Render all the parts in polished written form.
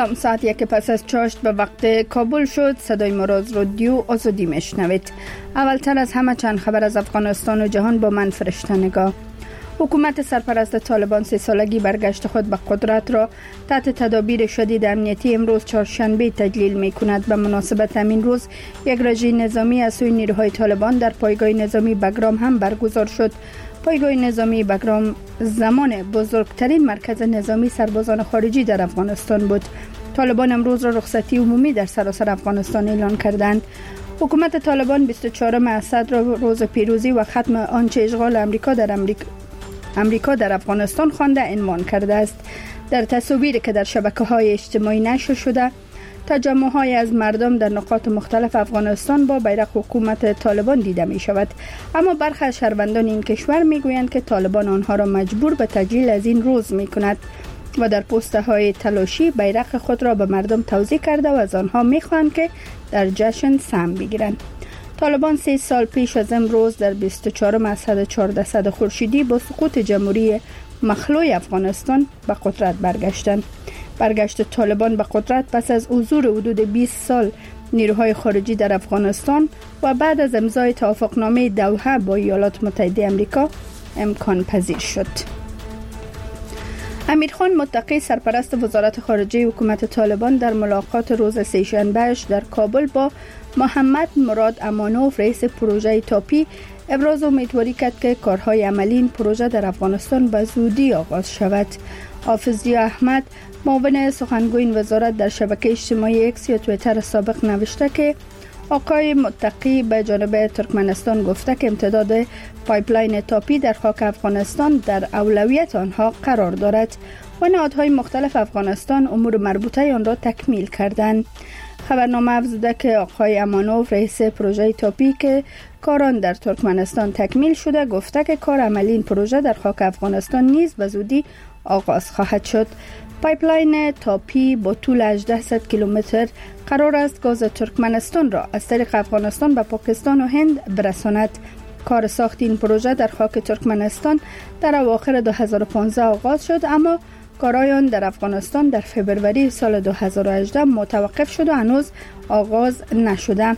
سلام، ساعت 1 پس از چاشت به وقت کابل شد. صدای ما را از رادیو آزادی میشنوید. اولتر از همه چند خبر از افغانستان و جهان با من فرشته نگاه. حکومت سرپرست طالبان 3 سالگی برگشت خود به قدرت را تحت تدابیر شدید امنیتی امروز چهارشنبه تجلیل می کند. به مناسبت همین روز یک رژه نظامی از سوی نیروهای طالبان در پایگاه نظامی بگرام هم برگزار شد. پایگاه نظامی بگرام زمان بزرگترین مرکز نظامی سربازان خارجی در افغانستان بود. طالبان امروز را رخصتی عمومی در سراسر افغانستان اعلان کردند. حکومت طالبان 24 اسد را روز پیروزی و ختم آنچه اشغال امریکا در افغانستان خوانده عنوان کرده است. در تصاویری که در شبکه‌های اجتماعی نشر شده، تجمع‌های از مردم در نقاط مختلف افغانستان با بیرق حکومت طالبان دیده می شود. اما برخی از شهروندان این کشور می گویند که طالبان آنها را مجبور به تجلیل از این روز می کند و در پوست‌های تلاشی بیرق خود را به مردم توزیع کرده و از آنها می خواهند که در جشن سهم بگیرند. طالبان 3 سال پیش از امروز در 24 اسد 1400 خورشیدی با سقوط جمهوری مخلوع افغانستان به قدرت برگشتند. برگشت طالبان به قدرت پس از حضور حدود 20 سال نیروهای خارجی در افغانستان و بعد از امضای توافقنامه دوحه با ایالات متحده آمریکا امکان پذیر شد. امیرخان متقی سرپرست وزارت خارجه حکومت طالبان در ملاقات روز سه‌شنبه در کابل با محمد مراد امانوف رئیس پروژه تاپی ابراز امیدواری کرد که کارهای عملی این پروژه در افغانستان به زودی آغاز شود. حافظ ضیا احمد معاون سخنگوی این وزارت در شبکه اجتماعی اکس یا توییتر سابق نوشته که آقای متقی به جانب ترکمنستان گفته که امتداد پایپلاین تاپی در خاک افغانستان در اولویت آنها قرار دارد و نهادهای مختلف افغانستان امور مربوطه آن را تکمیل کردند. خبرنامه افزوده که آقای امانوف رئیس پروژه تاپی که کاران در ترکمنستان تکمیل شده گفته که کار عملی این پروژه در خاک افغانستان نیز به زودی آغاز خواهد شد. پایپلاین تاپی با طول 1800 کیلومتر قرار است گاز ترکمنستان را از طریق افغانستان به پاکستان و هند برساند. کار ساخت این پروژه در خاک ترکمنستان در اواخر 2015 آغاز شد، اما کارهای آن در افغانستان در فبروری سال 2018 متوقف شد و هنوز آغاز نشده.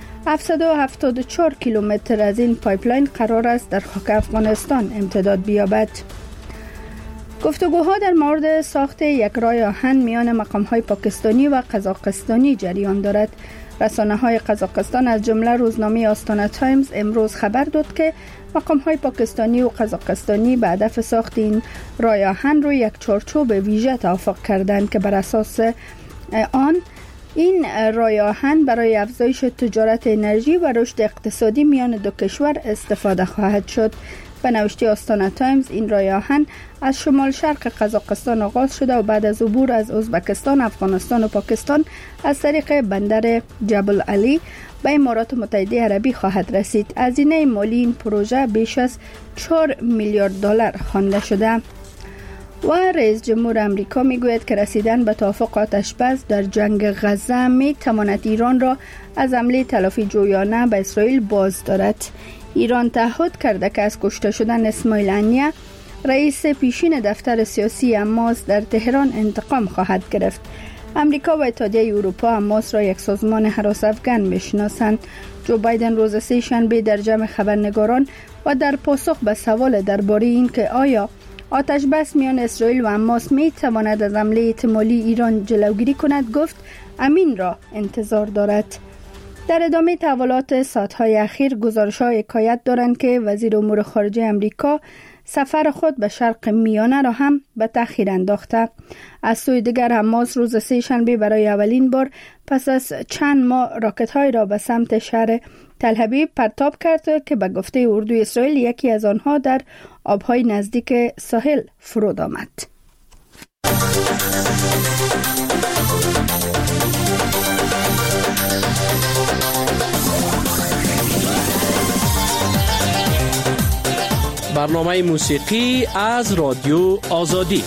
774 کیلومتر از این پایپلاین قرار است در خاک افغانستان امتداد بیابد. گفتگوها در مورد ساخت یک راه آهن میان مقام‌های پاکستانی و قزاقستانی جریان دارد. رسانه‌های قزاقستان از جمله روزنامه آستانا تایمز امروز خبر داد که مقام‌های پاکستانی و قزاقستانی به هدف ساخت این راه آهن روی یک چارچوب ویژه توافق کردند که بر اساس آن این راه آهن برای افزایش تجارت انرژی و رشد اقتصادی میان دو کشور استفاده خواهد شد. به نوشته آستانا تایمز این راه آهن از شمال شرق قزاقستان آغاز شده و بعد از عبور از ازبکستان، افغانستان و پاکستان از طریق بندر جبل علی به امارات متحده عربی خواهد رسید. هزینه مالی این پروژه بیش از 4 میلیارد دلار خوانده شده. و رئیس جمهور آمریکا میگوید که رسیدن به توافق آتش‌بس در جنگ غزه میتواند ایران را از حمله تلافی جویانه به اسرائیل باز دارد. ایران تعهد کرده که از کشته شدن اسماعیل هنیه رئیس پیشین دفتر سیاسی حماس در تهران انتقام خواهد گرفت. امریکا و اتحادیه اروپا حماس را یک سازمان هراس افغان میشناسند. جو بایدن روز سه‌شنبه در جمع خبرنگاران و در پاسخ به سوال درباره این که آیا آتش بس میان اسرائیل و حماس می تواند از حمله احتمالی ایران جلوگیری کند گفت امین را انتظار دارد. در ادامه تحولات ساعت‌های اخیر گزارش‌ها حکایت دارند که وزیر امور خارجه آمریکا سفر خود به شرق میانه را هم به تأخیر انداخته. از سوی دیگر حماس روز سه‌شنبه برای اولین بار پس از چند ماه راکت‌های را به سمت شهر تل ابیب پرتاب کرد که به گفته اردوی اسرائیل یکی از آنها در آب‌های نزدیک ساحل فرود آمد. برنامه موسیقی از رادیو آزادی.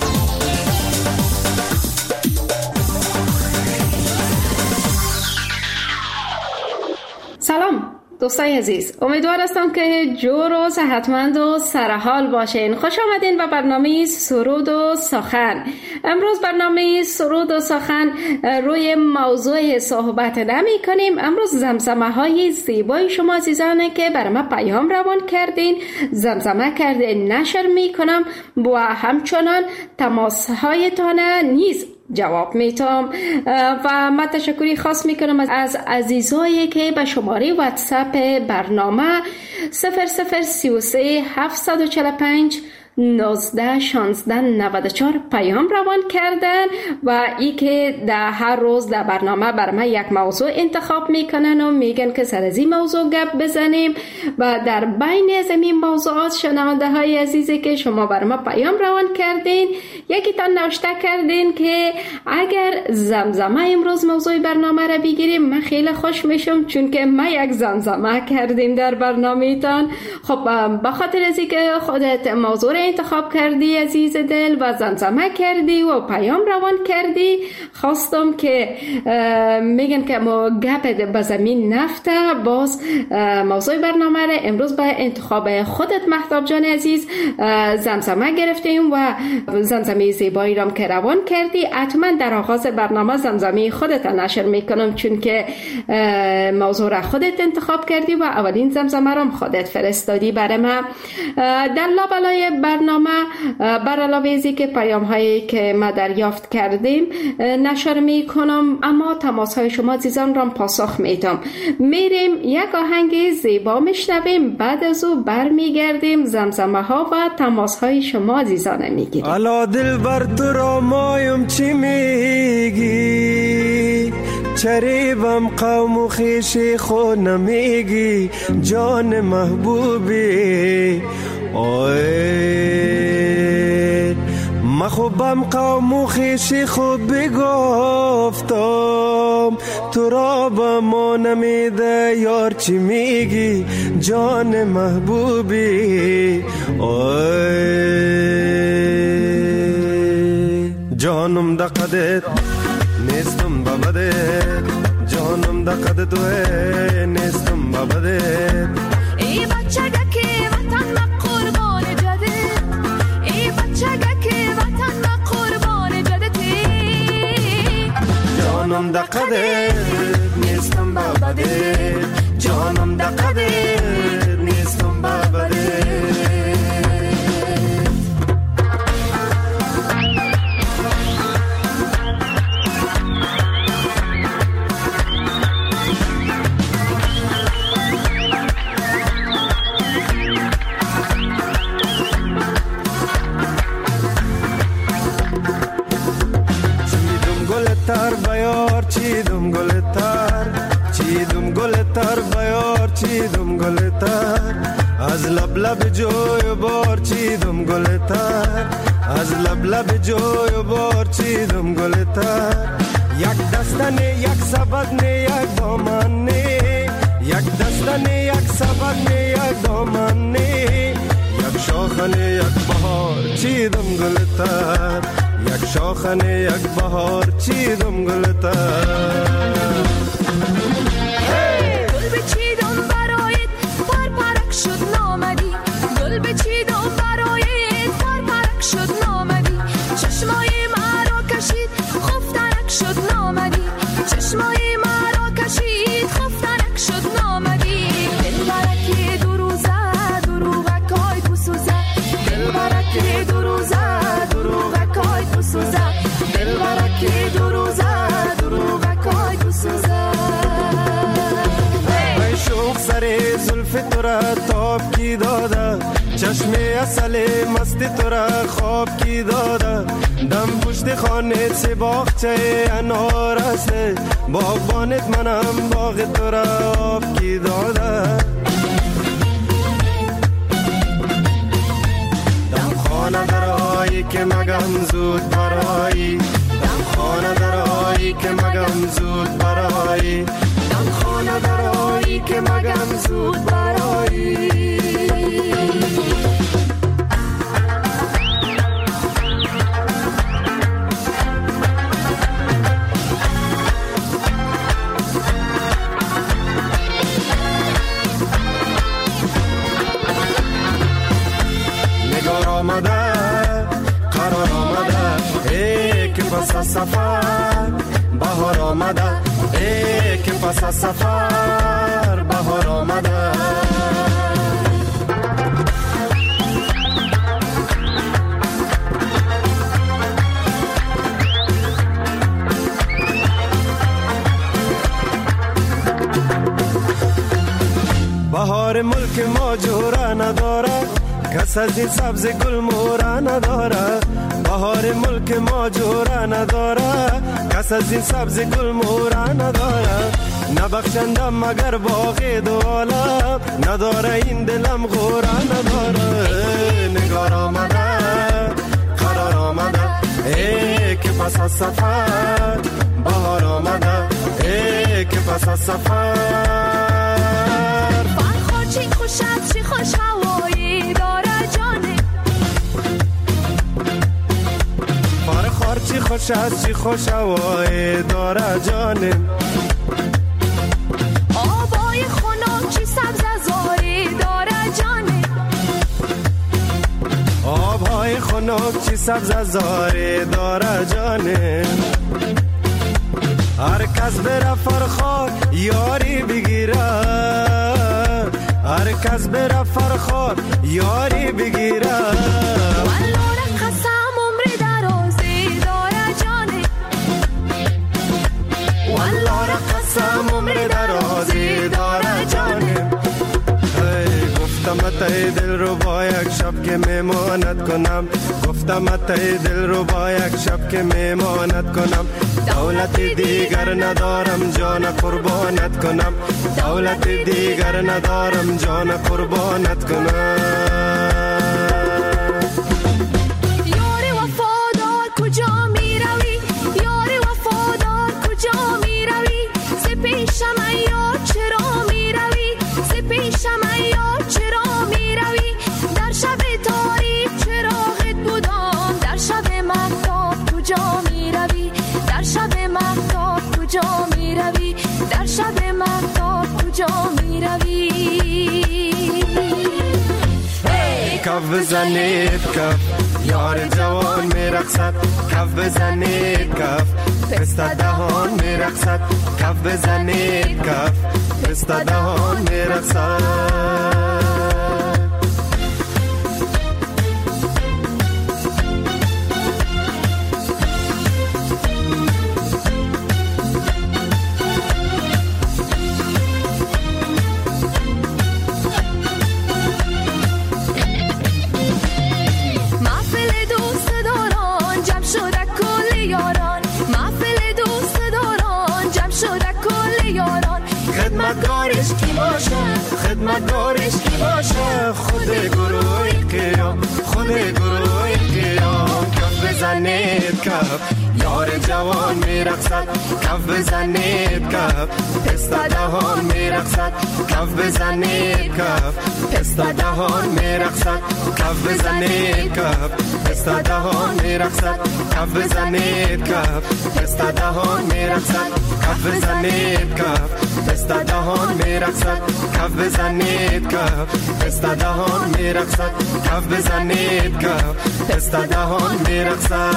سلام، دوستای عزیز، امیدوار هستم که جور و صحتمند و سرحال باشین. خوش آمدین به برنامه سرود و سخن. امروز برنامه سرود و سخن روی موضوع صحبت نمی کنیم. امروز زمزمه های زیبای شما عزیزانه که بر ما پیام روان کردین، زمزمه کردین نشر می کنم و همچنان تماس هایتان نیز جواب میتم و من تشکری خاص میکنم از عزیزایی که به شماره واتساپ برنامه 0033 745 19 16 94 پیام روان کردن و ای که در هر روز در برنامه بر ما یک موضوع انتخاب میکنن و میگن که سر از این موضوع گپ بزنیم و در بین از این موضوعات شنونده های عزیزی که شما بر ما پیام روان کردین، یکی تان نوشته کردین که اگر زمزمه امروز موضوع برنامه را بگیریم من خیلی خوش میشم، چون که ما یک زمزمه کردیم در برنامه تان. خب به خاطر از اینکه خودت موضوع انتخاب کردی عزیز دل و زمزمه کردی و پیام روان کردی، خواستم که میگن که ما گپ به زمین نفته، باز موضوع برنامه را امروز به انتخاب خودت مهتاب جان عزیز زمزمه گرفتیم و زمزمه زیبایی رام که روان کردی حتما در آغاز برنامه زمزمه خودت نشر میکنم، چون که موضوع را خودت انتخاب کردی و اولین زمزمه رام خودت فرستادی برای ما. در لابلای برنامه بر علاوه ازی که پیام هایی که ما دریافت کردیم نشر می کنم، اما تماس های شما عزیزان را پاسخ میدم. میریم یک آهنگ زیبا میشنویم، بعد از او برمیگردیم زمزمه ها و تماس های شما عزیزان میگیریم. الا دل بر تو را مایم چی میگی، چریبم قوم و خیشی خود نمیگی، جان محبوبی مخوبم قوم و خیشی خوب بگفتم، تو را با ما نمیده یار چی میگی، جان محبوبی جانم دا قدت نیستم بابدت، جانم دا قدت توه نیستم بابدت. ای بچه که وطن ما قربان جده، ای بچه که وطن ما قربان جده تی، جانم دا قدت نیستم بابدت، جانم دا قدت نیستم بابدت. تر بیار چیدم گل تر، چیدم گل تر بیار چیدم گل تر، از لب لب جوی بار چیدم گل تر، از لب لب جوی بار چیدم گل تر. یک دستنه یک سبدنه یک دامنه، یک دستنه یک سبدنه یک دامنه، یک شاخنه یک بهار چیدم گل تر، یک شاخنه یک بهار چیدم گلتر. گل بچیدم برایت پر پرک شد نامدی، گل بچیدم برایت پر پرک شد نامدی، چشمای مرا کشید خفتنک شد نامدی، چشمای مرا کشید خفتنک شد نامدی. دل برکی دو روزه دروغکای بسوزه، دل برکی دو روزه دروغکای بسوزه، دل برکی دو روزه دروغکای بسوزه. ای شوق سر زلف تو را تاب کی داده، چشم اصل مست تو را خواب کی داده، دم پشت خانه سی باغچه انار است، باغبانت منم باغ تو را آب کی داده. دم خانه درایی که مگم زود برایی، دم خانه درایی که مگم زود برایی، دم خانه درایی که مگم زود برایی. پس از سفر بهار آمده، ای که پس از سفر بهار آمده. بهار ملک ما جورا نداره، کس از این سبز گل مورا نداره. بهار ملک ما جورا نداره، کس از این سبز گل مورا نداره. نبخشندم مگر باقی دو عالم، نداره این دلم غورا نداره. نگار آمده قرار آمده، ای که پس از سفر بهار آمده، ای که پس از سفر. چی خوش است، چی خوش هوایی داره جانه. خار چی خوش است، چی خوش هوایی داره جانه. آبای خنک چی سبز زاری داره جانه. آبهای خنک چی سبز زاری داره جانه. هر کس بره فرخار یاری بگیره، هر کس بره فرخار یاری بگیره. والله قسم عمر درازی داره جانه. والله قسم عمر درازی داره جانه. گفتم اتای دل رو با یک شب که میمانت کنم، گفتم اتای دل رو با یک شب که میمانت کنم. دولت دیگر ندارم جان قربانت کنم، دولت دیگر ندارم جان قربانت کنم. یار وفادار کجا می روی، یار وفادار کجا می روی. ز پیشم یار چرا می روی، ز پیشم یار چرا می روی. در شب تاریک چراغت بودم، در شب مهتاب کجا می روی. در شب مهتاب کجا می روی، در شب مهتاب کجا می روی. کف بزنید کف یار جوان میرقصد، کف بزنید کف پسته دهان میرقصد. کف بزنید کف پسته دهان میرقصد. خدمتگارش کی باشه، خدمتگارش کی باشه. خود گروه قیام، خود گروه قیام. کف بزنید کف یار جوان میرقصد، کف بزنید کف پسته دهان میرقصد. کف بزنید کف پسته دهان میرقصد. کف بزنید کف پسته دهان میرقصد. کف بزنید کف پسته دهان میرقصد. کف بزنید کف پسته دهان میرقصد. کف بزنید کف پسته دهان میرقصد. کف بزنید کف پسته دهان میرقصد.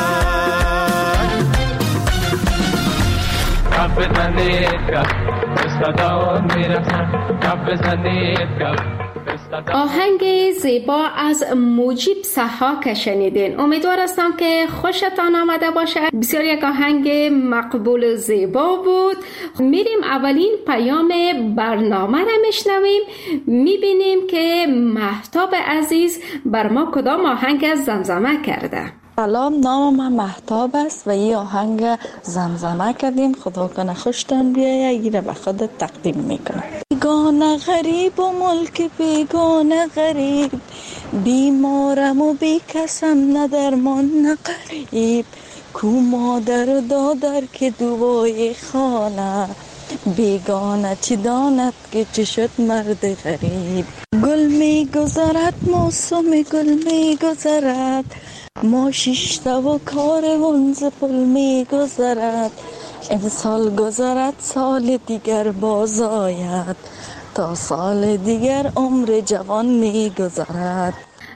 کف بزنید کف پسته دهان میرقصد. کف بزنید کف. آهنگ زیبا از مجیب ضحاک شنیدین. امیدوار هستم که خوشتان آمده باشه. بسیار یک آهنگ مقبول زیبا بود. میریم اولین پیام برنامه را میشنویم، میبینیم که مهتاب عزیز بر ما کدام آهنگ زمزمه کرده. سلام، نام من مهتاب است و این آهنگ زمزمه کردیم. خدا کنه خوشتان بیایه، این را به خودت تقدیم میکنم. بیگانه غریب و ملک بیگانه غریب، بیمارم و بی کسم نه درمان نه قریب. کو مادر و دادر که دوای خانه، بیگانه چی داند که چی شد مرد غریب. گل می گذرد موسم گل می گذرد، ما شیشته و کاروان ز پل می گذرد. این سال گذرد سال دیگر باز آید، تا سال دیگر عمر جوان می گذرد.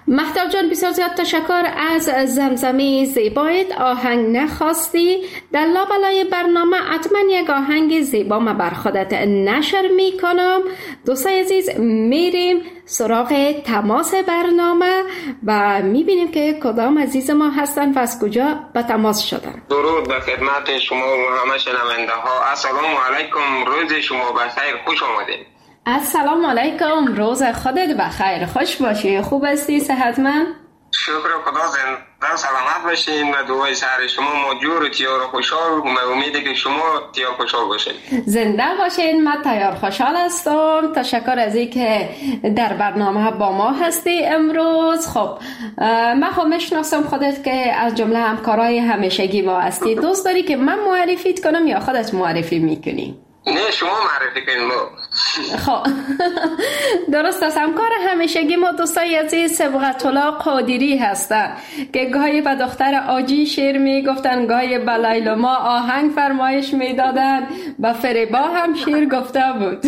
مهتاب جان بسیار زیاد تشکر از زمزمه زیبایت. آهنگ نخواستی در لابلای برنامه حتما یک آهنگ زیبا ما بر خودت نشر میکنم. دوستای عزیز میریم سراغ تماس برنامه و میبینیم که کدام عزیز ما هستن و از کجا به تماس شدن. درود به خدمت شما و همه شنونده ها. السلام علیکم، روز شما بخیر، خوش آمدید. السلام علیکم، روز خودت بخیر، خوش باشی، خوب هستی، صحتمند؟ شکر خدا، زنده سلامت باشین و دعای سر شما موجود و تیار و خوشحال و امیده که شما تیار خوشحال باشین. زنده باشین، من تیار خوشحال هستم. تشکر از این که در برنامه با ما هستی امروز. خب من خب میشناسم خودت که از جمله همکارای همیشگی ما هستی. دوست داری که من معرفیت کنم یا خودت معرفی میکنی؟ نه شما معرفی کنیم ما. خب درست است. همکار همیشگی ما دوستای عزیز صبغت الله قادری هستن که گاهی به دختر آجی شعر میگفتن، گاهی به لیلما آهنگ فرمایش میدادن، به فریبا هم شعر گفته بود.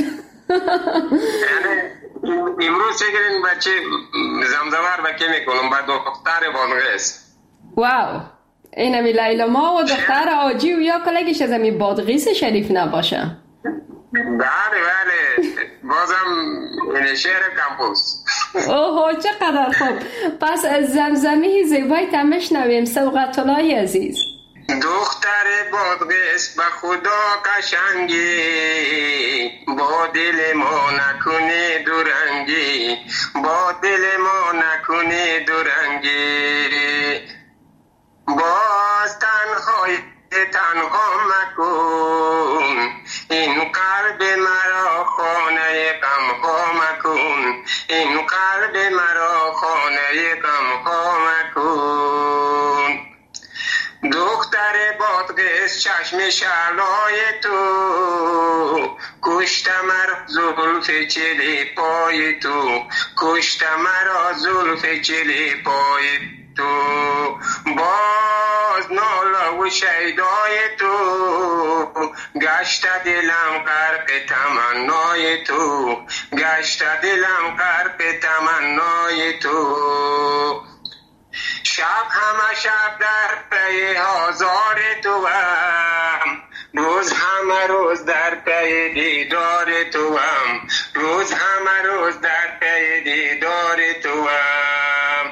امروز چگرین بچه زمزمه رو بکی میکنم با دختر بادغیس. واو، اینمی لیلما و دختر آجی و یا کلگیش از امی بادغیس شریف نباشه. بله بازم این شعر کمپوس. اوه چقدر خوب. پس زمزمه زیبای تمش نویم صبغت الله عزیز. دختر بادغیس به خدا قشنگی، با دل ما نکنی دورنگی، با دل ما نکنی دورنگی، باز تنها مکن این قلب مرا خانه غم‌ها مکن، این قلب مرا خانه غم‌ها مکن. دختر بادغیس چشم شعلای تو، کشت مرا زلف چلی پای تو، کشت مرا زلف چلی پای تو، باز ناله و شیدای تو، گشت دلم غرق تمنای تو، گشت دلم غرق تمنای تو. شب همه شب در پی آزار تو هم، روز همه روز در پی دیدار تو هم، روز همه روز در پی دیدار تو هم.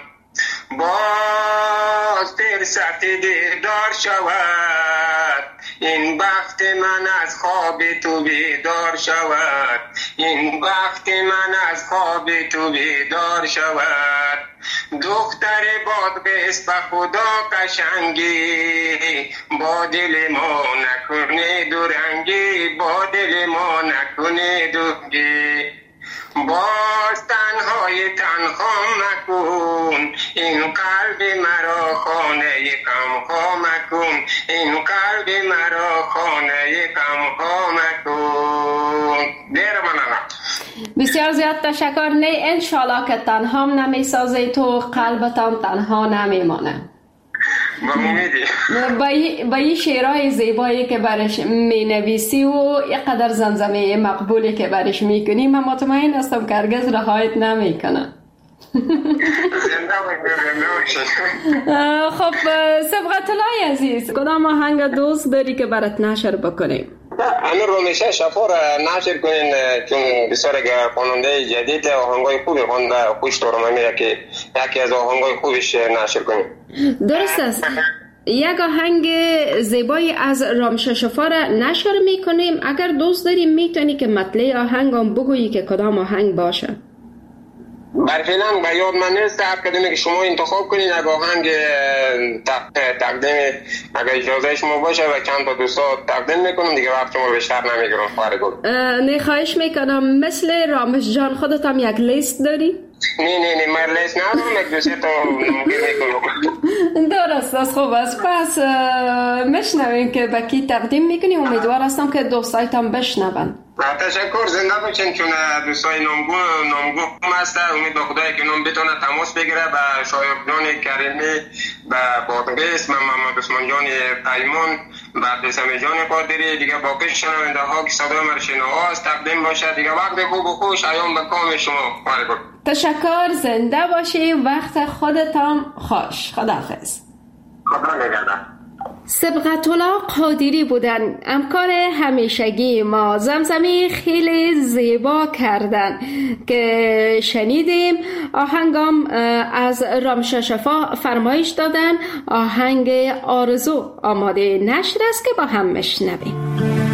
باز فرصت دیدار شود، این بخت من از خواب تو بیدار شود، این بخت من از خواب تو بیدار شود. دختر بادغیس به خدا قشنگی، با دل ما نکنی دورنگی، با دل ما نکنی دورنگی، باز تنها مکن این قلب مرا خانه غم‌ها مکن، این قلب مرا خانه غم‌ها مکن. دیر منم. بسیار زیاد تشکر. نه انشالله که تنها نمی سازی تو، قلبتان تنها نمی مانه. با این شعرهای زیبایی که برش می نویسی و یقدر زمزمه مقبولی که برش می کنی، من مطمئن هستم که هرگز رهایت نمی کنه. خب صبغت الله عزیز، کدام آهنگ دوست داری که برات نشر بکنیم؟ همین رو میشه شفا را نشر کنین، چون بسیار خواننده جدید آهنگای خوبی خونده، خوش دارم میره که یکی از آهنگای خوبش نشر کنیم. درست است. یک آهنگ زیبایی از رامشه شفا را نشر میکنیم. اگر دوست داری میتونی که مطلع آهنگ هم بگویی که کدام آهنگ باشه. برفعلا به یاد من نیست، هر کدومی که شما انتخاب کنین یک آهنگ تقدیم اگر اجازه شما باشه و چند تا دوستا تقدیم میکنم دیگه، وقت شما بیشتر نمیگیرم. خواهر نه خواهش میکنم. مثل رامش جان خودت هم یک لیست داری؟ نه من لیست ندارم، یک دوسته تا نمگیر میکنم. درست است. خوب است. پس مشنویم که به کی تقدیم میکنیم. امیدوار هستم که دوستایت هم بشنون. تشکر، زنده باشین. چون دوستای نامگو هسته، امید به خدای که نام بتونه تماس بگیره به شایقجان کریمی، به بادغیس، من محمد عثمان جان پیمان، بعد جان قادری دیگه باقی شنونده ها که صدای مرشین آواز تقدیم باشه دیگه. وقت خوب و خوش ایام به کام شما. تشکر، زنده باشی، وقت خودتان خوش. خداحافظ. خدا نگهدار. سبقت الله قادری بودن، همکار همیشگی ما. زمزمی خیلی زیبا کردن که شنیدیم. آهنگام از رامشا شفا فرمایش دادن. آهنگ آرزو آماده نشر است که با هم مشنویم.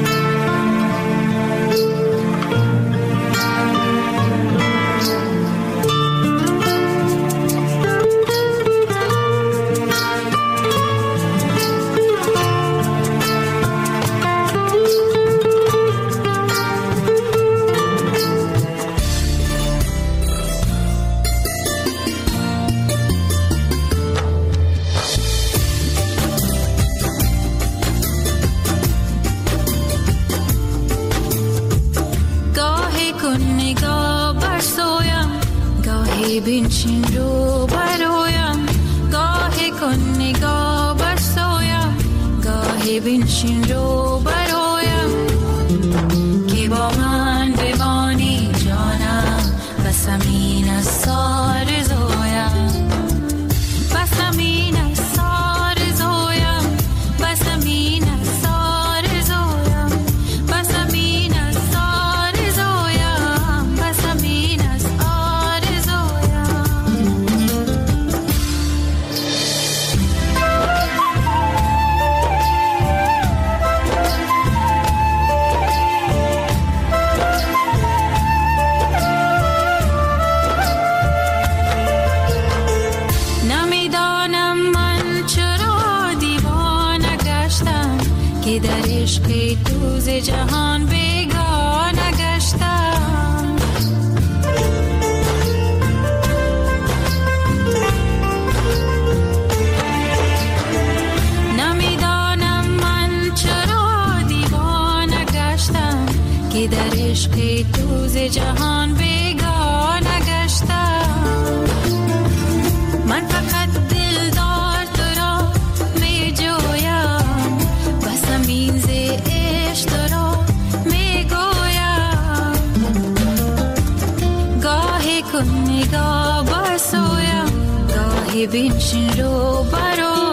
بنشین رو برایم، گاهی کن نگاه بر سویم، گاهی بنشین رو برایم، که با من بمانی جانم، بس امین از سار زویم، بس امین از سار زویم، بس امین از سار زویم، بس امین از سار زویم، بس امین از در عشق دوز جهان بیگانه گشتم، نمیدانم من چرا دیوانه گشتم، که در عشق دوز جهان بیگانه گشتم. من فقط دلدار تو را می جویم، بس امین ز عشق تو را می گویم، گاهی کن نگاه بر سویم، گاهی بنشین رو برایم.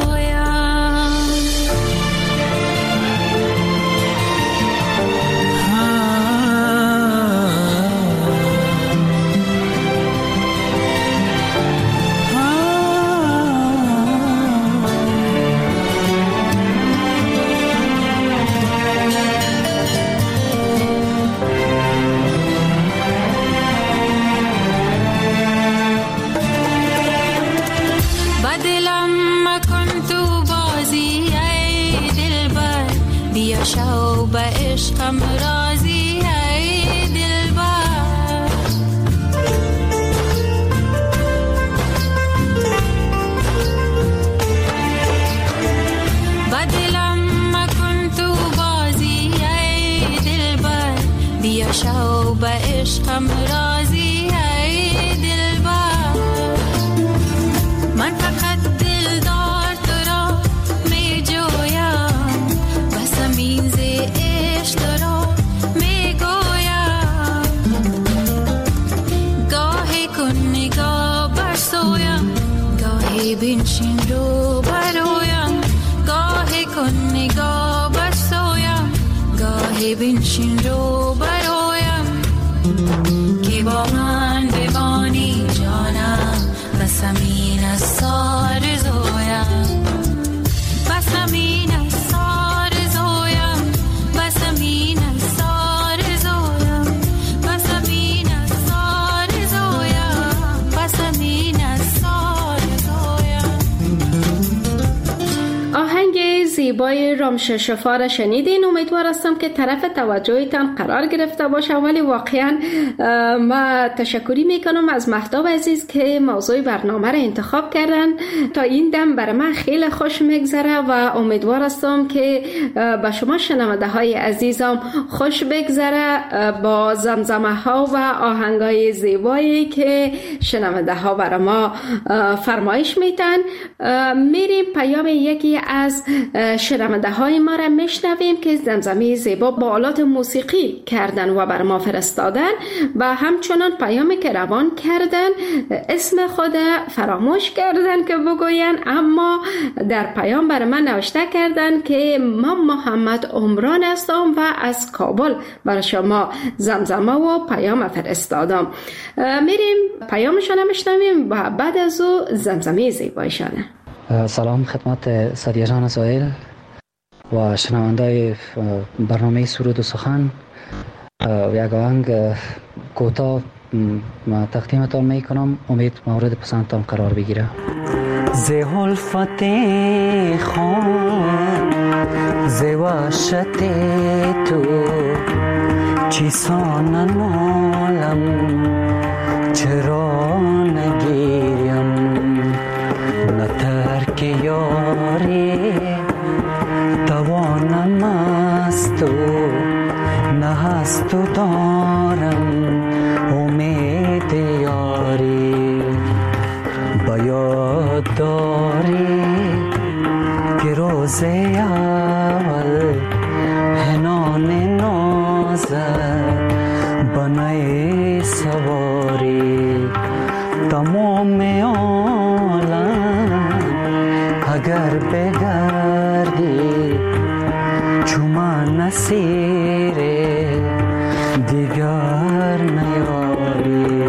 شو به عشقم راضی ای دلبر، با دلم مکن تو بازی ای دلبر، بیا شو به عشقم راضی ای دلبر. من فقط دلدار تو را می جویم، بس امین ز عشق تو را می گویم، گاهی کن نگاه بر سویم، گاهی بنشین رو برایم، گاهی کن نگاه بر سویم، گاهی بنشین رو برایم، که با من بمانی جانم، بس امین از سار زویم، بس امین از سار زویم، بس امین از سار زویم، بس امین از سار زویم، بس امین از سار زویم. آهنگ زیبای رامشا شفا را شنیدین. امیدوار هستم که طرف توجهتان قرار گرفته باشه. ولی واقعا ما تشکری میکنم از مهتاب عزیز که موضوع برنامه را انتخاب کردن. تا این دم برای من خیلی خوش میگذره و امیدوار هستم که با شما شنونده های عزیزم خوش بگذره با زمزمه ها و آهنگ های زیبایی که شنونده ها برای ما فرمایش میتن. میریم پیام یکی از شنونده های ما را میشنویم که زمزمه زیبا با آلات موسیقی کردن و بر ما فرستادن و همچنان پیامی که روان کردن اسم خود فراموش کردن که بگوین، اما در پیام بر من نوشته کردن که من محمد عمران هستم و از کابل برای شما زمزمه و پیام فرستادم. میریم پیامشان میشنویم و بعد از او زمزمه زیبایشانه. سلام خدمت سادیه جان سویل و شنونده برنامه سرود و سخن. یک آهنگ کوتاه تقدیمتان می کنم، امید مورد پسندتان قرار بگیره. ز الفت خون ز وحشت تو چیسان نالم، چرا نگیم نه ترک یاری توانم است و نه هست و دارم امید یاری. بیاد داری که روز اول هنان نازد بنای سواری. تمام عالم اگر بگردی چوما نسیر دیگر نیاری.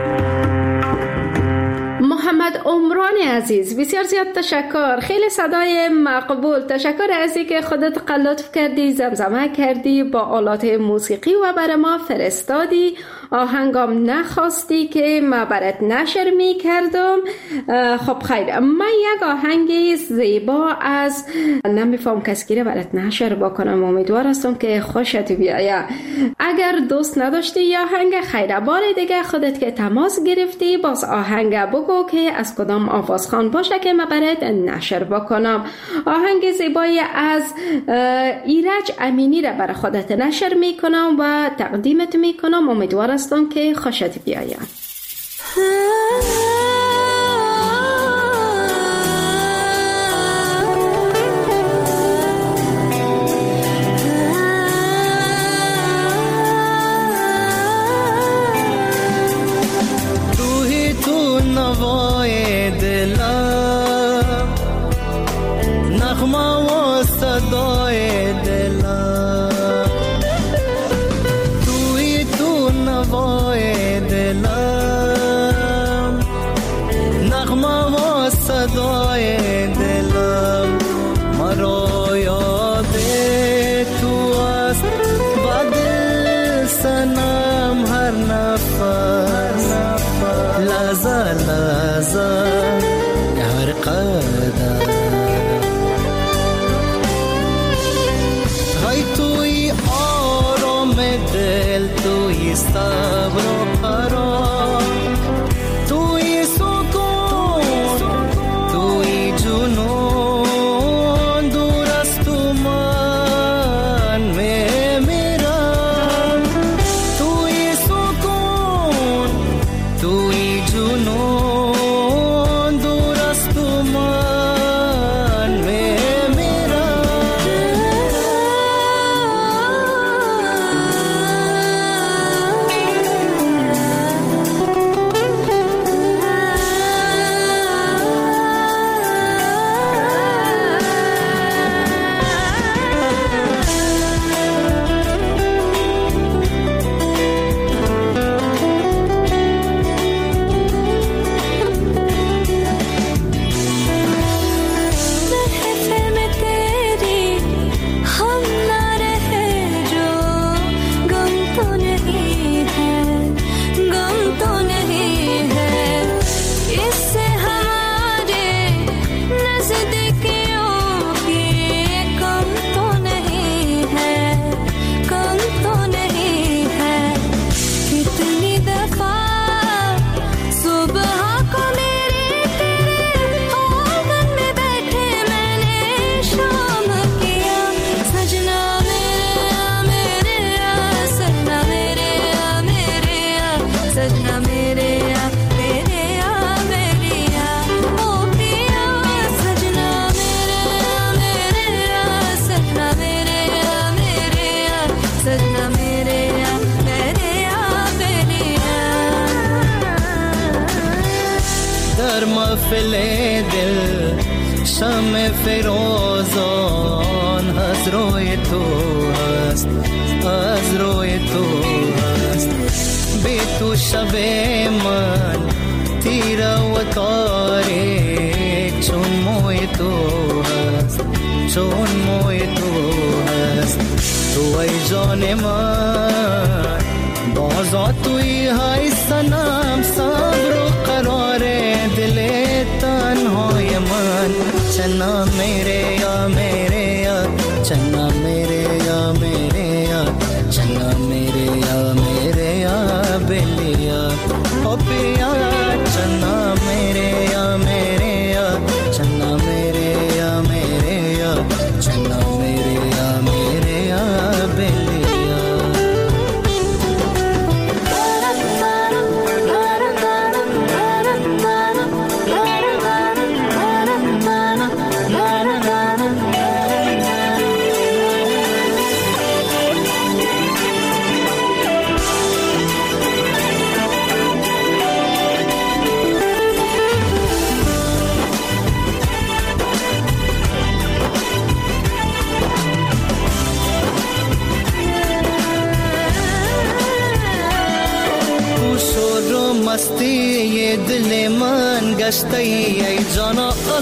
محمد عمران عزیز، بسیار زیاد تشکر، خیلی صدای مقبول. تشکر از اینکه خودت لطف کردی، زمزمه کردی، با آلات موسیقی و برای ما فرستادی. آهنگام نخواستی که ما برات نشر می کردم. خب خیر، من یک آهنگ زیبا از نمیفهم کسی رو برات نشر بکنم. امیدوار هستم که خوشت بیاید. اگر دوست نداشتی یا آهنگ، خیر، بار دیگه خودت که تماس گرفتی باز آهنگ بگو که از کدام آوازخوان باشه که من برات نشر بکنم. آهنگ زیبایی از ایرج امینی را برای خودت نشر می کنم و تقدیمت می کنم. امیدوار هستم که خوشت بیاید. توی تو نوای دلم، نغمه و صدای دلم. توی تو نوای دلم، نغمه و صدای دلم. مرا یاد تو است با دل سنم هر نفس، لحظه لحظه هر قدم. های توی آرام دل، توی صبر و قرار، توی سکون، توی جنون. دور از تو من میمیرم، توی سکون، توی جنون. دور از تو من میمیرم. محفل دل شمع فیروزان از روی تو هست، از روی تو هست. بی تو شب من تیره و تاریک چون موی تو هست، چون موی تو هست. تو ای جان من بازا توی های سنم، صبر و قرار دل تنهای من. چنا میره یا میره یا چنا میره یا میره یا چنا میره یا میره یا بلیا او پیا. چنا میره یا میره یا چنا میره یا میره یا چنا میره یا میره یا بلیا. مستی یہ دل من گشتی ای جانا او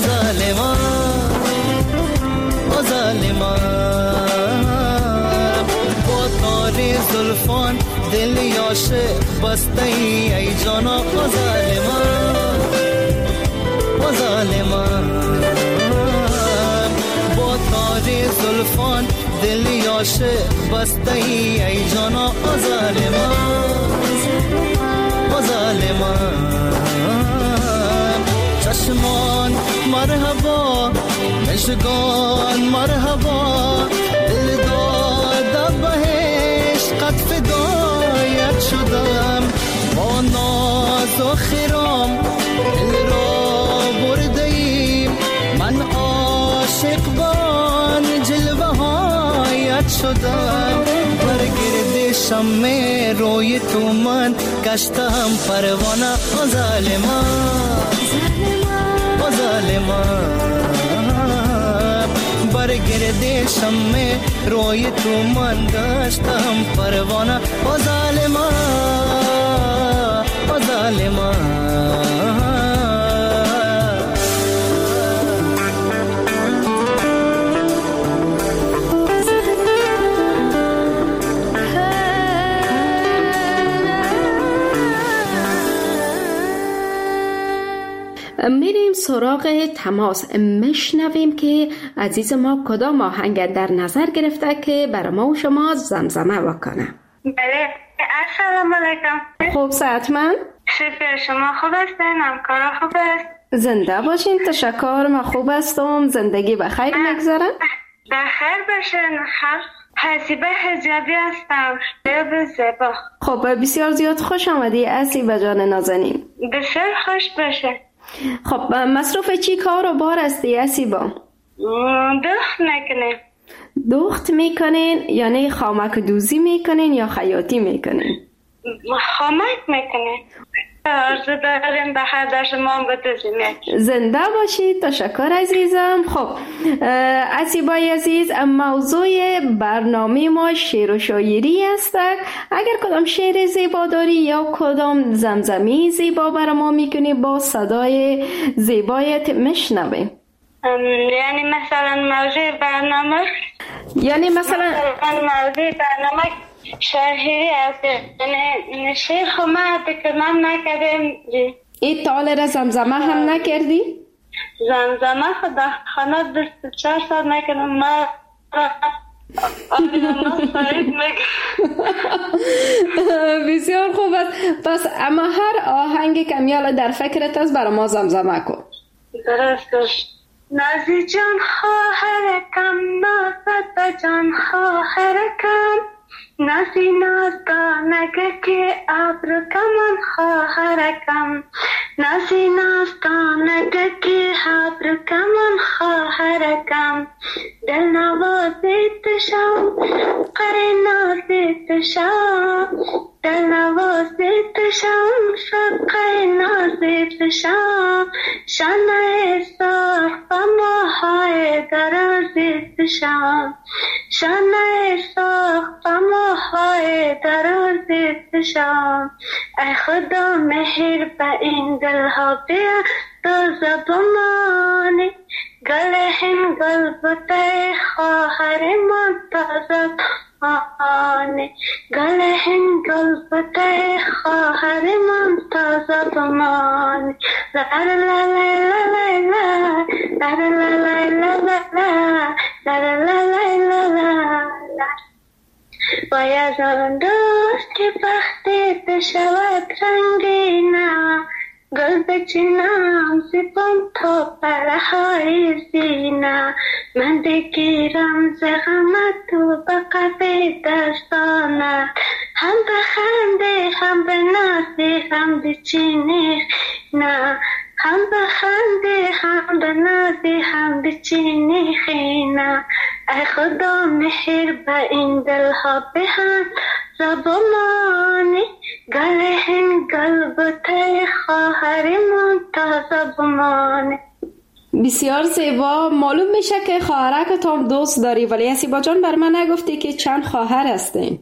ظالمان. با تار زلفان دل عاشق بستی ای جانا او ظالمان. با تار زلفان دل عاشق بستی ای جانا او ظالمان. چشمان مرحبا مشگان مرحبا، دل داده بهش قد فدایت شدم. با ناز و خرام دل را برده ایم، من عاشق بان جلوه هایت شدم. برگرد شمع روی تو من گشتم پروانه او ظالمان، او ظالمان. برگرد شمع روی تو من گشتم پروانه او ظالمان، او ظالمان. میریم سراغ تماس، میشنویم که عزیز ما کدام آهنگ در نظر گرفته که برای ما و شما زمزمه بکنه. بله، السلام علیکم. خوب صحتمند؟ شکر، شما خوب هستین؟ همکارا خوب است؟ زنده باشین. تشکر، ما خوب هستم. زندگی بخیر میگذره؟ بخیر باشین. حسیبه حجابی هستم، شب زیبا. خب بسیار زیاد خوش آمدی حسیبه جان نازنین. بسیار خوش باشه. خب مصروف چی کار و بار هستی حسیبه؟ دخت میکنین. دخت میکنین یعنی خامک دوزی میکنین یا خیاطی میکنین؟ خامک میکنین. عرضه داریم به هر در شما بدوزیم. زنده باشید. تشکر عزیزم. خب حسیبه عزیز، موضوع برنامه ما شعر و شاعری است. اگر کدام شعر زیبا داری یا کدام زمزمه زیبا برای ما میکنی با صدای زیبایت میشنویم. یعنی مثلا موضوع برنامه، یعنی مثلا موضوع برنامه شاعری است. یعنی شعر خب ما تکرمم نکردیم. این تاله را زمزمه هم نکردی؟ زمزمه خدا خانه 24 ساعت نکردم. ما بسیار خوب است. پس اما هر آهنگ کمیال در فکرت است برای ما زمزمه کن. درست است. نازی جان خواهرکم، نازد جان خواهرکم، نازی نازدانگه که ابرو کمان خواهرکم، نازی نازدانگه که ابرو کمان خواهرکم، دل نوازی تشم قره نازی تشم، دلنواز تشم شقه ناز تشم شانه ساخت ماهای دراز تشم شانه ساخت ماهای دراز تشم ای خدا مهر به این دلها بیا تازه بمانی گلهن گلبته خواهر من تازه بمانی گلهن گلبته خواهر من تازه بمانی لا لا لا لا لا لا لا لا لا لا لا باید آن دوست که بختی شود رنگینا گل بچینم زیبان تا پرهای زینا من بگیرم ز غمت تو به قفه دستانت هم بخنده هم به نازی هم بچینی نه هم بخنده هم به نازی هم بچینی خینا ای خدا مهر به این دلها بهم زبمانی گلهن گلبته خواهر من تازه بمانی. بسیار زیبا. معلوم میشه که خواهرک هم دوست داری، ولی اسیبا جان بر من نگفتی که چند خواهر هستین؟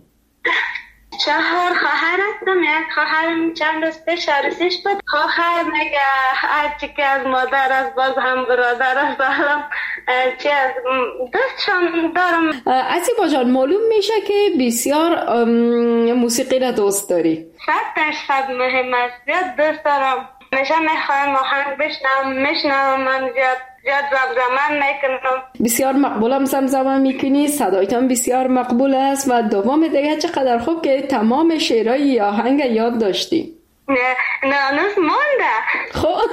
4 خواهر هستم. یک خواهرم چند روز پیش عروسیش بود. خواهر میگه هرچی که از مادر است باز هم برادر است. حالا چی از دوستشان دارم. اسیبا جان معلوم میشه که بسیار موسیقی را دوست داری. 100% مهم است. زیاد دوست دارم. میشه میخوایم آهنگ میشنم من زیاد زمزمه میکنم. بسیار مقبولم زمزمه میکنی، صدایتان بسیار مقبول است و دوم دیگه چقدر خوب که تمام شعرهای آهنگ یاد داشتی. نه هنوز مونده. خب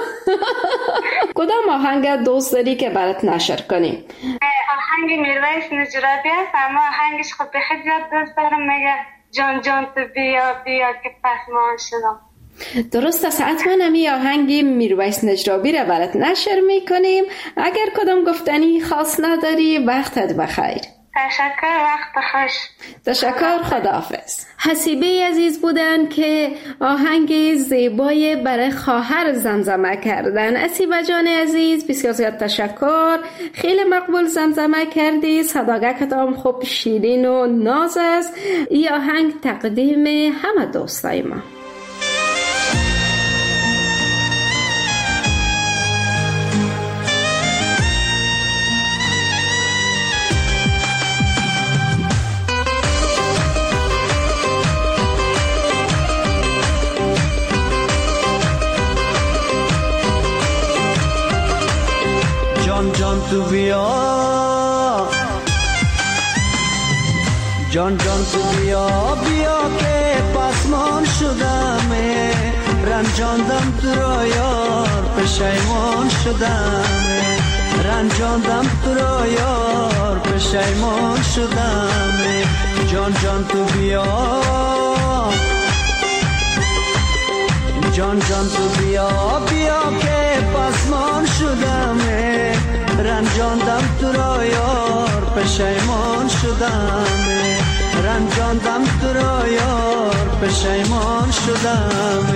کدام آهنگ دوست داری که برات نشر کنیم؟ آهنگ میرویس نجرابی است، اما آهنگش خب بخیلی زیاد دوست دارم. میگه جان جان تو بیا بیا که پسمان شدم. درست است. حتما همی آهنگی میرویس نجرابی را برات نشر میکنیم. اگر کدام گفتنی خاص نداری وقتت بخیر. تشکر، وقت خوش. تشکر، خداحافظ. حسیبه عزیز بودن که آهنگ زیبای برای خواهر زمزمه کردن. حسیبه جان عزیز بسیار زیاد تشکر، خیلی مقبول زمزمه کردی، صداقت هم خوب شیرین و ناز است. این آهنگ تقدیم همه دوستای ما. جان جان تو بیا، جان جان تو بیا بیا که پسمان شدم، رنجاندم تو را یار پشیمان شدم، رنجاندم تو را یار پشیمان شدم. جان جان تو بیا، جان جان تو بیا بیا که پسمان شدم، رنجاندم تو را یار پشیمان شدم، رنجاندم تو را یار پشیمان شدم.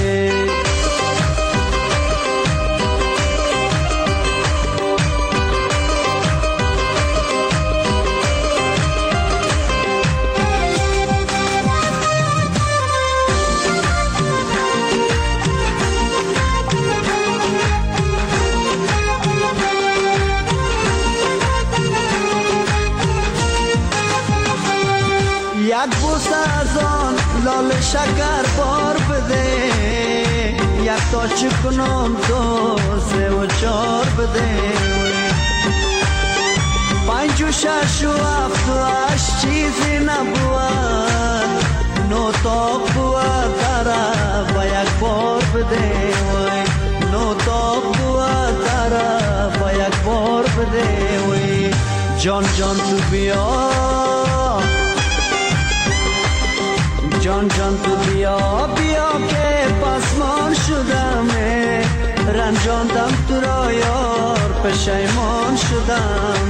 یک بوس از آن لال شکر بار بده، یک تا چکنم 2 3 و 4 بده، 5 و 6 و 7 و 8 چیزی نبود، 9 تا بود طرف و یک بار بده، 9 تا بود طرف و یک بار بده. جان جان تو بیا، جان جان تو بیا بیا که پسمان شدم، رنجاندم تو را یار پشیمان شدم،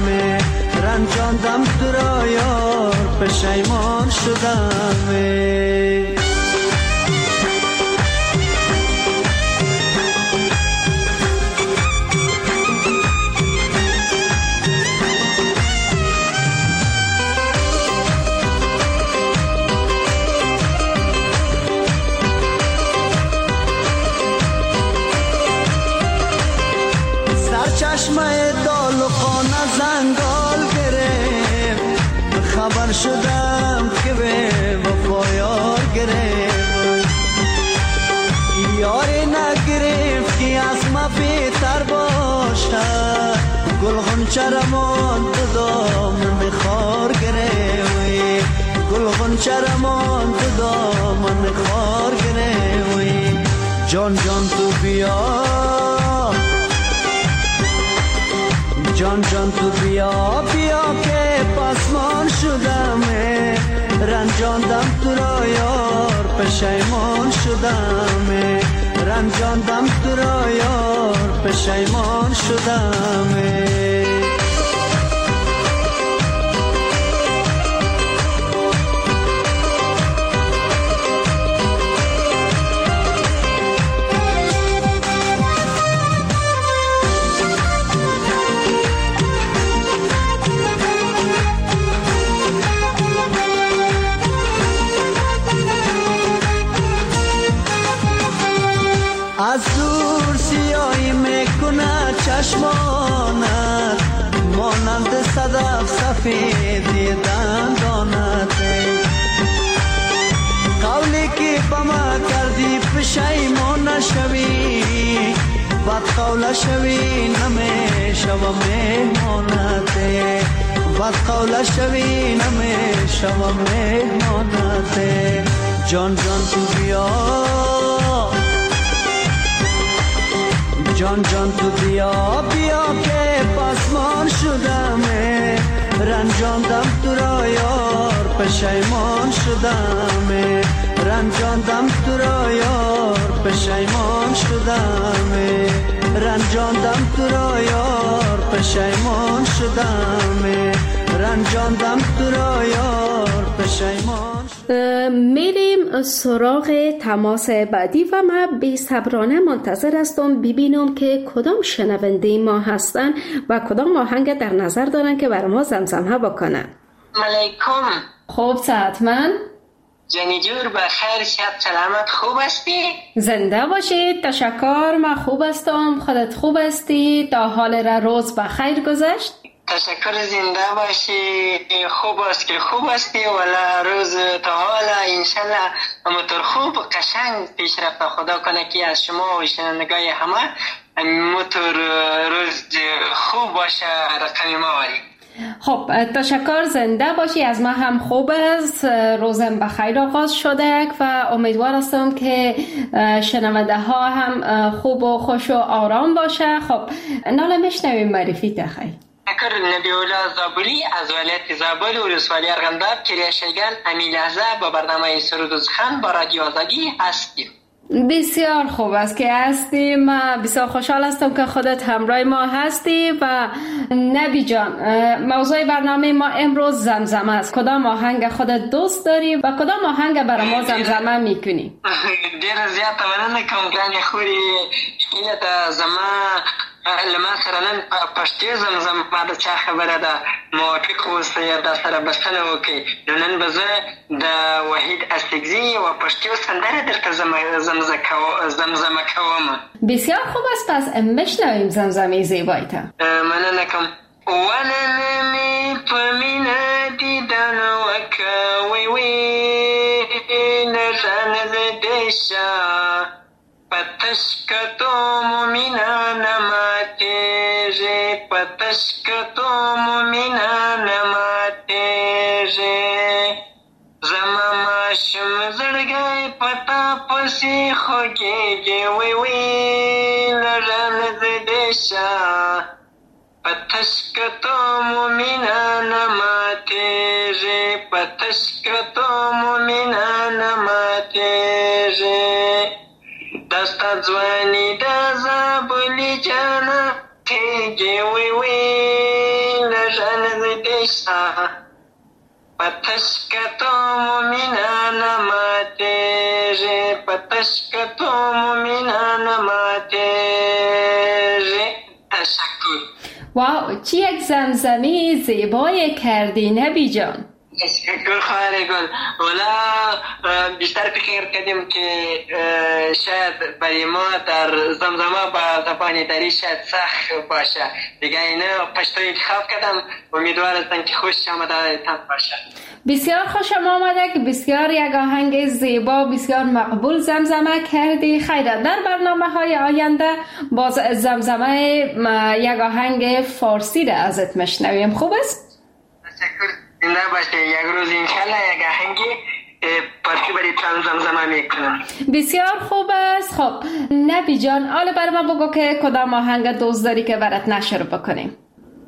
رنجاندم تو را یار پشیمان شدم. چشمه دالقانه زنگال گرفت خبر شدم که به وفا یار گرفت یاری نگرفت که از ما بهتر باشد گل غنچه رمان تو دامن خار گرفت گل غنچه رمان تو دامن خار گرفت جان جان تو بیا جان جان تو بیا بیا که پاسمان شدم رنجاندم تو را یار پشیمان شدم رنجاندم تو را یار پشیمان شدم از دور سیاهی میکنه چشمانت مانند صدف سفیدی دندانت قولی که با ما کردی پشیمان نشوی بد قول شوی نمیشوم مهمانت بد قول شوی نمیشوم مهمانت جان جان تو بیا جان جان تو بیا بیا که پاسمان شدم رنجاندم تو را یار پشیمان شدم رنجاندم تو را یار پشیمان شدم رنجاندم تو را یار پشیمان شدم رنجاندم تو را یار پشیمان میریم سراغ تماس بعدی و من بی‌صبرانه منتظر هستم ببینم که کدام شنونده ما هستن و کدام آهنگ در نظر دارن که بر ما زمزمه بکنن. علیکم. خوب صحتمند؟ جانی جور بخیر شب سلامت خوب هستی؟ زنده باشید. تشکر من خوب هستم. خودت خوب هستی؟ تا حال را روز بخیر گذشت؟ تشکر زنده باشی خوب است که خوب هستی ولی روز تا حالا انشالله همونطور خوب قشنگ پیش رفت خدا کنه که از شما و شنوندگان همه همونطور روز خوب باشه رقم ما ولی خب تشکر زنده باشی از ما هم خوب است روزم بخیر آغاز شده و امیدوار هستم که شنونده ها هم خوب و خوش و آرام باشه. خب ناله میشنویم معرفی تخیل شکر نبی‌الله زابلی از ولایت زابل و ولسوالی ارغنداب کریا شیگان امی لحظه با برنامه سرود و سخن با رادیو آزادی هستیم. بسیار خوب است که هستیم. من بسیار خوشحال هستم که خودت همراه ما هستی و نبی جان موضوع برنامه ما امروز زمزمه است. کدام آهنگ خودت دوست داری و کدام آهنگ برای ما زمزمه میکنی؟ دیر زیاد تمنه نکم گرانی خوری خیلیت زمان لما سره نن پښتو زمزمه د چا خبره ده موافق اوسئ دا سره بسنه وکړئ نو نن به زه د وحید استګزي و پښتو سندره درته زمزمه کوم. بسیار خوب است. پس بشنویم زمزمه زیبایت. مننه کوم. ولنه می په مینه دیدن وکوي وي نه ځان دې شه پتشکتو مومنان ماتیجه پتشکتو مومنان ماتیجه زما ماشم زړګی پتا پسې خوږیږي وی وی لرن دې شه پتشکتو مومنان ماتیجه پتشکتو مومنان ماتیجه دستا ځواني د زابلي جانا تیږي وی وی لژن دې شه پتشکتو مومنان ماتیږي پتشکتو مومنان ماتیږي. تشکر. واو چی یک زمزمه زیبایی کردی نبی جان. تشکر خواهر گل. والا بیشتر فکر کردیم که شاید برای ما در زمزمه با زبان دری شاید سخت باشه دیگه. اینا پشتو انتخاب کردم، امیدوار هستم که خوش آمده تان باشه. بسیار خوشم آمده که بسیار یک آهنگ زیبا بسیار مقبول زمزمه کردی. خیره در برنامه های آینده باز زمزمه یک آهنگ فارسی را ازت مشنویم. خوب است؟ تشکر. زنده باشه. یک روز انشالله یک آهنگی فارسی برای تان زمزمه میکنم. بسیار خوب است. خب نبی جان، حالا بر ما بگو که کدام آهنگ دوست داری که برات نشر بکنیم؟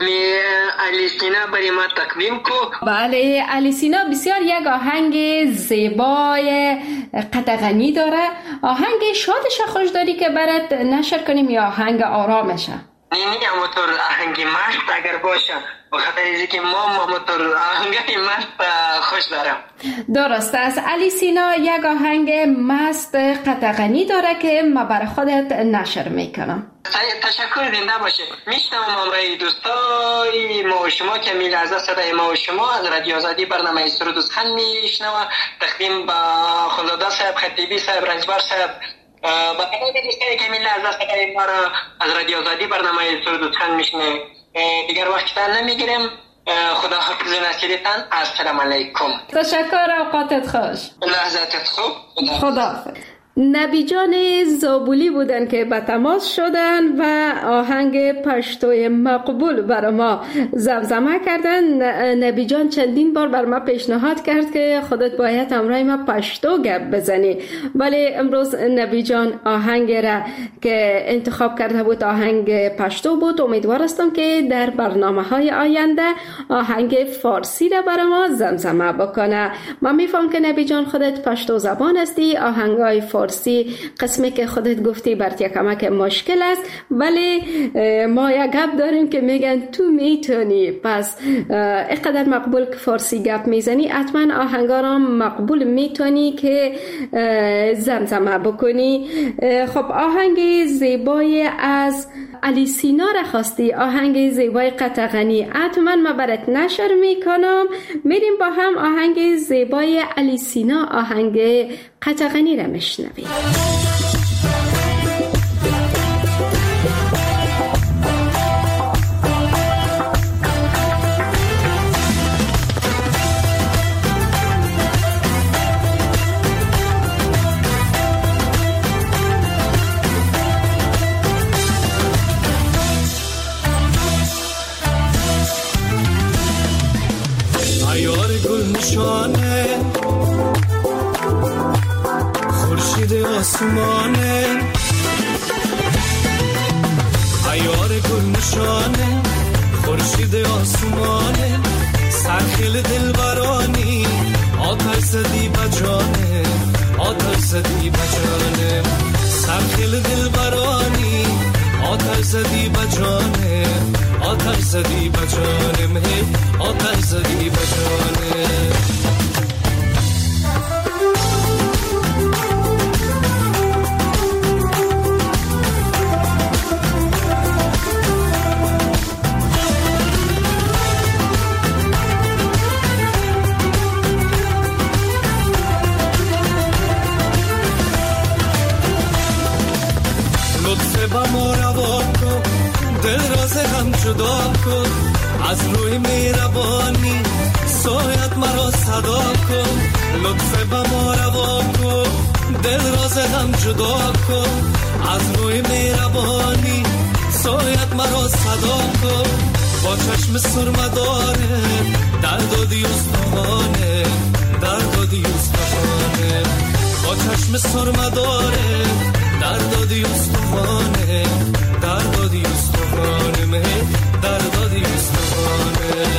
علی سینا برای ما تقدیم کو. بله، علی سینا بسیار یک آهنگ زیبای قطغنی داره. آهنگ شادش خوش داری که برات نشر کنیم یا آهنگ آرامشه؟ نه همونطور آهنگ مست اگر باشه، بخاطر اینکه که ما همونطور آهنگ مست خوش دارم. درست است. علی سینا یک آهنگ مست قطغنی داره که ما برای خودت نشر میکنم. تشکر. زنده باشه. میشنم همراه دوستای ما و شما که میلحظه صدای ما و شما از رادیو آزادی برنامه سرود و سخن میشنوه. تقدیم با خانزاده صاحب، خطیبی صاحب، رنجبر صاحب، با تمام دوستانی که میلحظه صدای ما را از رادیو آزادی برنامه سرود و سخن میشنوه. دیگر وقتتان نمیگیرم. خدا حافظ نصیرتان. السلام علیکم. تشکر. اوقاتت خوش. لحظاتت خوب. خدا حافظ. نبی جان زابولی بودن که به تماس شدن و آهنگ پشتوی مقبول برای ما زمزمه کردن. نبی جان چندین بار بر ما پیشنهاد کرد که خودت باید همراه ما پشتو گپ بزنی، ولی امروز نبی جان آهنگ را که انتخاب کرده بود آهنگ پشتو بود. امیدوار هستم که در برنامه های آینده آهنگ فارسی را برای ما زمزمه بکنه. من میفهم که نبی جان خودت پشتو زبان هستی. آهنگای فارسی قسمی که خودت گفتی برات یکمک مشکل است، ولی ما یک گپ داریم که میگن تو میتونی. پس اینقدر مقبول که فارسی گپ میزنی، حتما آهنگا را مقبول میتونی که زمزمه بکنی. خب آهنگ زیبای از علی سینا را خواستی، آهنگ زیبای قطغنی. حتما ما برات نشر میکنم. میریم با هم آهنگ زیبای علی سینا، آهنگ قطغنی را مشنویم. ایار گل نشانه خورشید آسمانه، ایار گل نشانه خورشید آسمانه، سرخیل دلبرانی آتش زدی بجانه، آتش زدی بجانه، سرخیل دلبرانی آتش زدی بجانه، آتش زدی بجانه، آتش زدی بجانه. جدا کن از روی مهربانی، سایت مرا صدا کن، لطف به ما روا کن، دل راز هم جدا کن از روی مهربانی، سایت مرا صدا کن. با چشم سرمه داره درد و دیوستانه، درد و دیوستانه، با چشم سرمه داره درد و دیوستانه، درد و دیوستانه، درد و دیوستانه.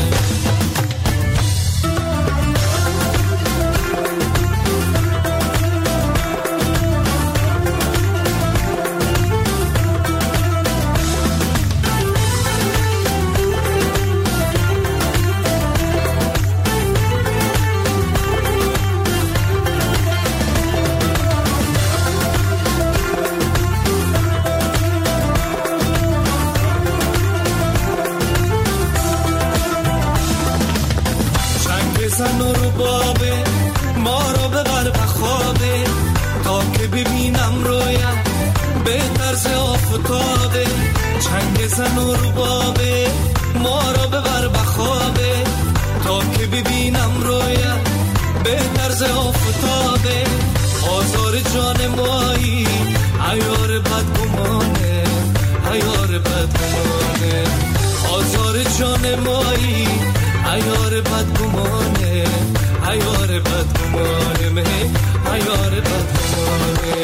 آفتابه، چنگ زن و ربابه، ما را ببر بخوابه، تا که ببینم رویت بهتر ز آفتابه. آزار جان مایی عیار بدگمانه، عیار بدگمانه، آزار جان مایی عیار بدگمانه، عیار بدگمانه، عیار بدگمانه.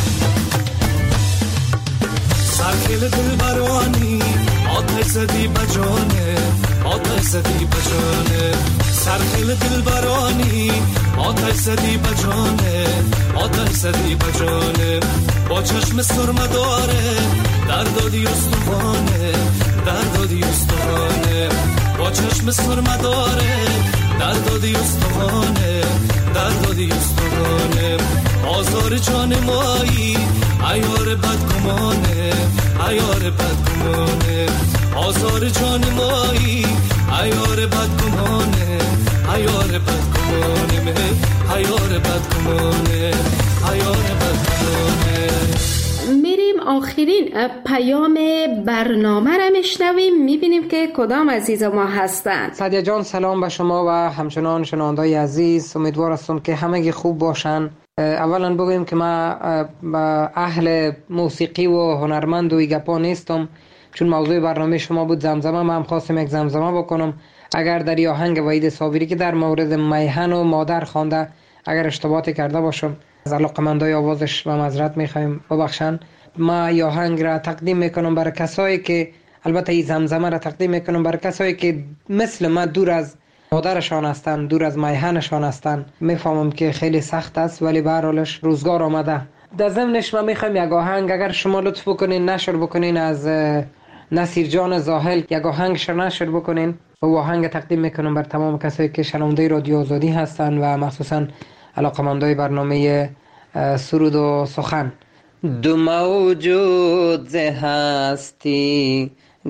سرکل دل برانی آتش زدی بجانه، آتش زدی بجانه، سرکل دل برانی آتش زدی بجانه، آتش زدی بجانه. با چشم سرمه داره دردادی استخوانه، دردادی استخوانه، با چشم سرمه داره دردادی استخوانه، دردادی استخوانه. آزار جان مایی عیار بدگمانه، عیار بدگمانه، آزار جان مایی عیار بدگمانه، عیار بدگمانه، عیار بدگمانه، عیار بدگمانه. میریم آخرین پیام برنامه را میشنویم، میبینیم که کدام عزیز ما هستند. سعدیه جان سلام به شما و همچنان شنوندای عزیز، امیدوار هستم که همگی خوب باشن. اولا بگویم که من اهل موسیقی و هنرمند و گپا نیستم، چون موضوع برنامه شما بود زمزمه، من هم خواستم یک زمزمه بکنم. اگر در آهنگ وحید صابری که در مورد میهن و مادر خوانده اگر اشتباهی کرده باشم از علاقه‌مندای آوازش و معذرت میخوایم، ببخشن. ما آهنگ را تقدیم میکنم برای کسایی که، البته این زمزمه را تقدیم میکنم برای کسایی که مثل ما دور از مادرشان هستند، دور از میهنشان هستند. میفهمم که خیلی سخت است ولی به هر حالش روزگار آمده. در ضمنش ما میخوایم یک آهنگ اگر شما لطف بکنین نشر بکنین از نصیر جان زاهل، یک آهنگ نشر بکنین و آهنگ تقدیم میکنم بر تمام کسایی که شنونده رادیو آزادی هستند و مخصوصا علاقه‌مندای برنامه سرود و سخن. دو موجود ز هستی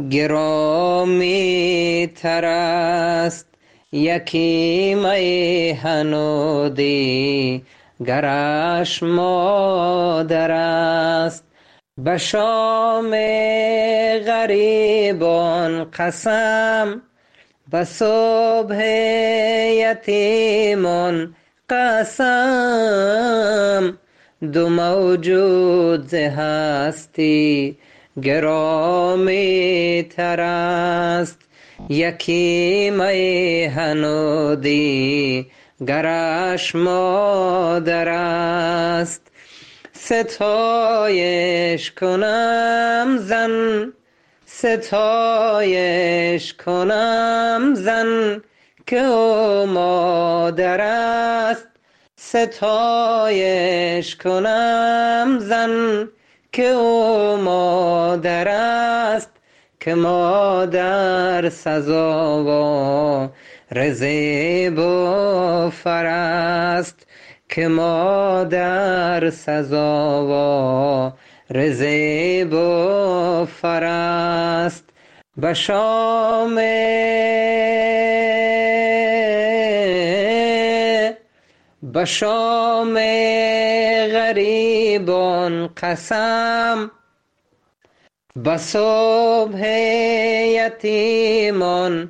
گرامی تر است، یکی میهن و دیگرش مادر است. به شام غریبان قسم، به صبح یتیمان قسم. دو موجود ز هستی گرامی تر است، یکی میهن و دیگرش مادر است. ستایش کنم زن، ستایش کنم زن که او مادر است. ستایش کنم زن که او مادر است، که مادر سزاوار زیب و فر است، که مادر سزاوار زیب و فر است. به شام به شام غریبان قسم، به صبح یتیمان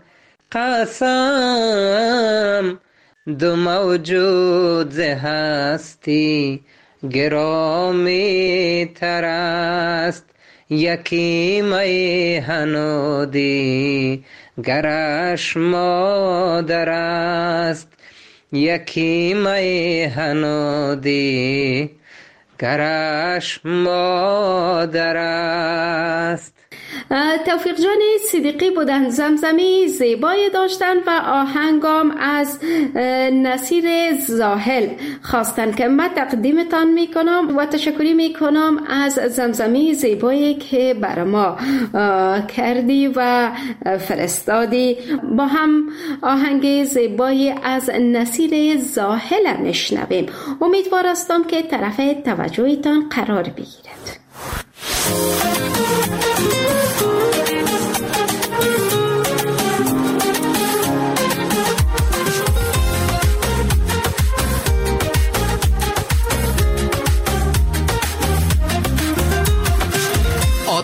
قسم. دو موجود ز هستی گرامی تر است، یکی میهن و دیگرش مادر است. یکی میهن و دیگرش مادر است. توفیق جان صدیقی بودن، زمزمی زیبایی داشتن و آهنگام از نصیر زاهل خواستن که من تقدیمتان میکنم و تشکری میکنم از زمزمی زیبایی که برای ما کردی و فرستادی. با هم آهنگ زیبایی از نصیر زاهل میشنویم. امیدوار هستم که طرف توجهتان قرار بگیرد.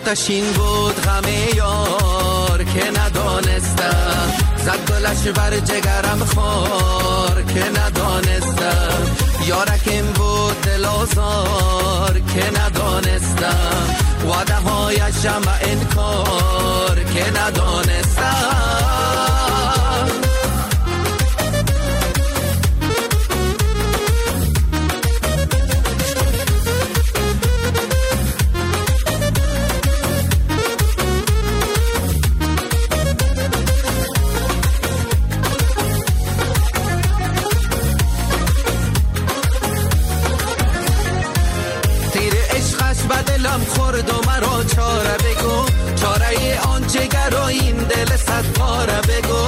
آتشین بود غم یار که ندانستم، زد گلش بر جگرم خار که ندانستم، یارکم بود دل آزار که ندانستم، وعده هایشم انکار که ندانستم. خورد و مرا چاره بگو، چاره آن جگر و این دل صد پاره بگو.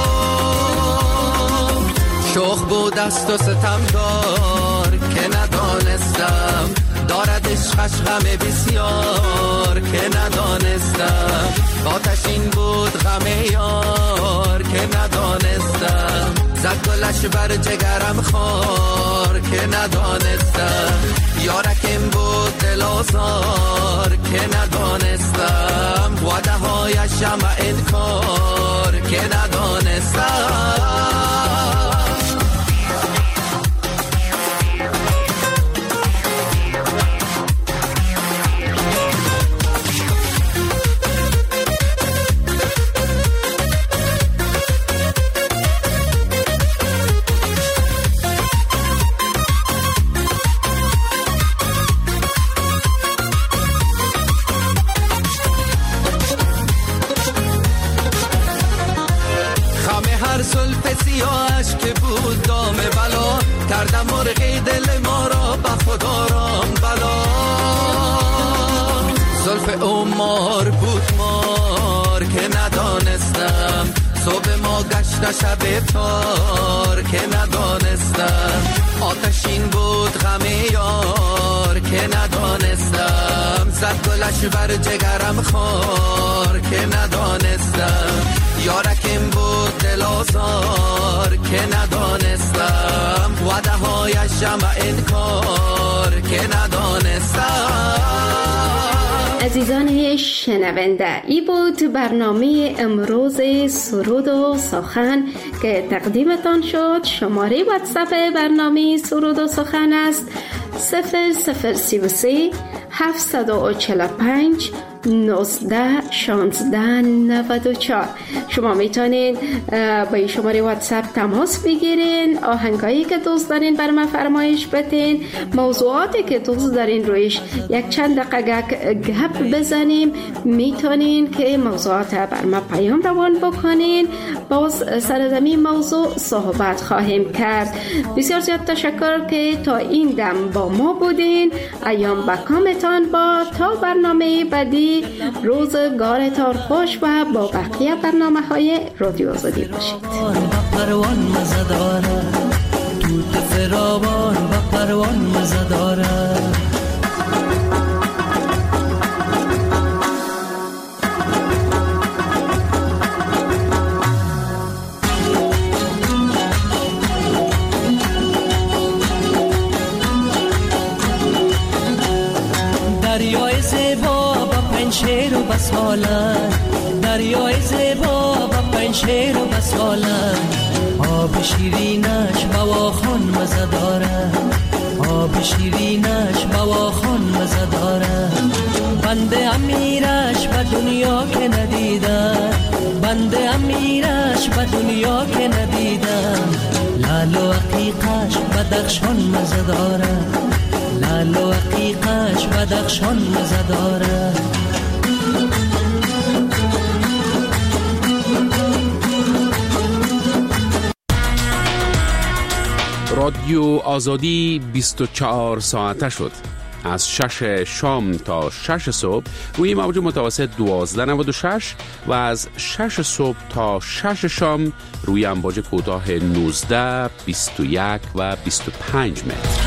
شوخ بود است و ستمگار که ندانستم، دارد عشقش غم بسیار که ندانستم، آتشین بود غم یار که ندانستم، زد گلش بر جگرم خار که ندانستم، یارکم بود دل آزار که ندانستم، وعده هایشم انکار که ندانستم. که بود دام بلا، کردم مرغی دل ما را به خدا رام بلا. زلف عمر بود مار که ندانستم، صبح ما گشت شب تار که ندانستم، آتشین بود غم یار که ندانستم، زد گلش بر جگرم خار که ندانستم، یارکم بود دل آزار که ندانستم، وعده هایشم انکار که ندانستم. عزیزان شنونده، ای بود برنامه امروز سرود و سخن که تقدیمتان شد. شماره واتساپ برنامه سرود و سخن است 0033 745 19 16 94. شما میتونید با این شماره واتساپ تماس بگیرین، آهنگایی که دوست دارین بر من فرمایش بدین، موضوعاتی که دوست دارین رویش یک چند دقیقه گپ بزنیم، میتونین که موضوعات بر من پیام روان بکنین، باز سر زمین موضوع صحبت خواهیم کرد. بسیار زیاد تشکر که تا این دم با ما بودین. ایام بکامتان با تا برنامه بعدی. روزگارتان خوش و با بقیه برنامه‌های رادیو آزادی باشید. پروان مزه داره، توت فراوان و پروان مزه داره. دریای زیبا با پنشیر و بسمالن، دریای زیبا با پنشیر و بسمالن، آب شیرینش بواخون مزه داره، آب شیرینش بواخون مزه داره. بنده امیرش به دنیا که ندیدم، بنده امیرش به دنیا که ندیدم، لال و عقیقش بدخشان مزه داره، لال و عقیقش بدخشان مزه داره. رادیو آزادی 24 ساعته شد. از 6 شام تا 6 صبح روی موج متوسط 1296 و از 6 صبح تا 6 شام روی امواج کوتاه 19، 21 و 25 متر.